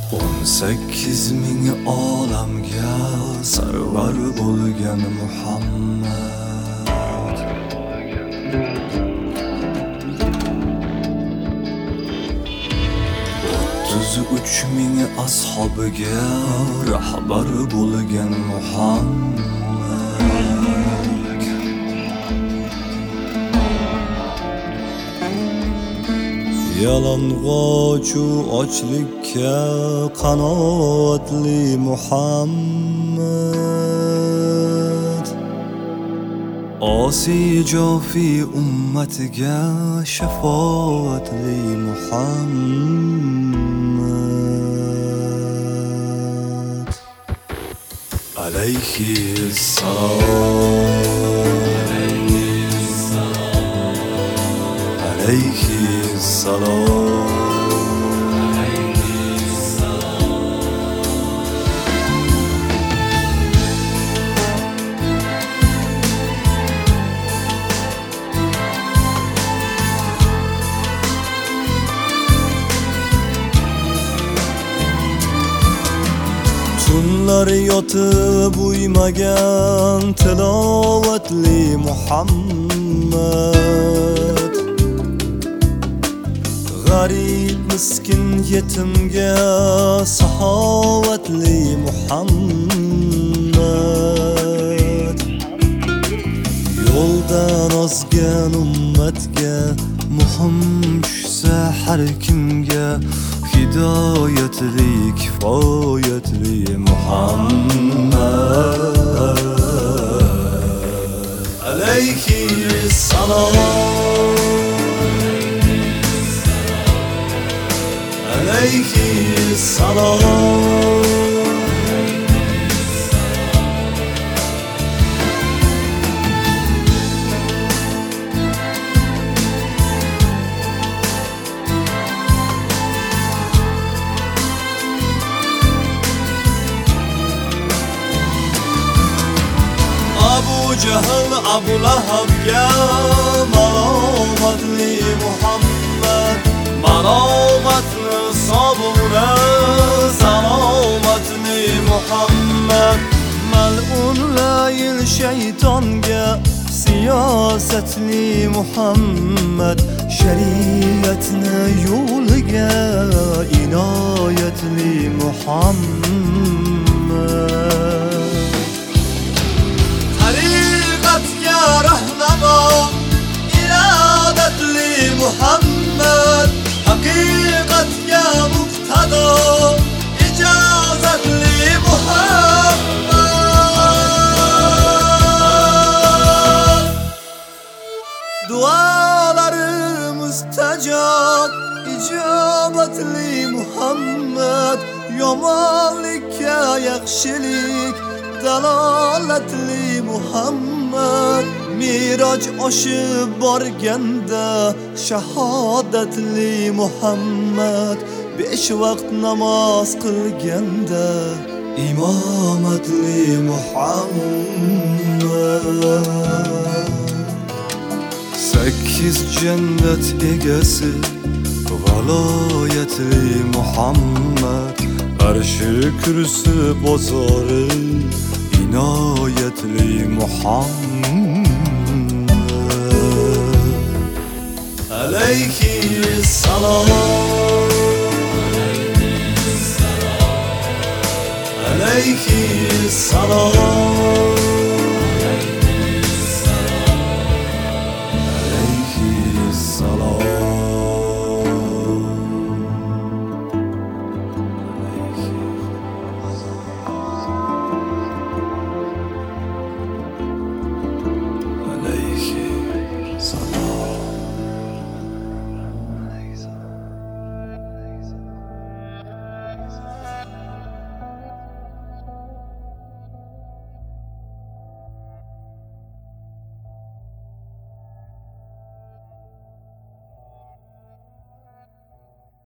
18 ming olamga sarvar bo'lgan Muhammad, 33 ming ashabiga rahbar bo'lgan Muhammad, yalang'ochu ochlikka qanoatli Muhammad, osi jofi ummatiga shafoatli Muhammad. Alayhi salam, alayhi salam. Tunlar yotib uymagan tilovatli Muhammad, g'arib miskin yetimga saxovatli Muhammad, yo'ldan ozgan ummatga muhim tushsa har kimga hidoyatli kifoyatli Muhammad. Alayhi salam, alayhi salam. Abu Jahl, Abu Lahabga malomatli Muhammad, malomatni sobura salomatli Muhammad, mal'unlayil shaytonga siyosatli Muhammad, shariatni yo'liga inoyatli Muhammad. Haqiqatga rahnamo irodatli Muhammad, haqiqatga muqtado ijozatli Muhammad. Duolarimiz tajob ijobatli Muhammad, yomonlikka yaxshilik dalolatli Muhammad, Miroj oshib borganda shahodatli Muhammad, 5 vaqt namoz qilganda imomatli Muhammad. 8 jannat egasi valoyatli Muhammad, arshi kursi bozori inoyatli Muhammad. Alayhi salam, alayhi salam.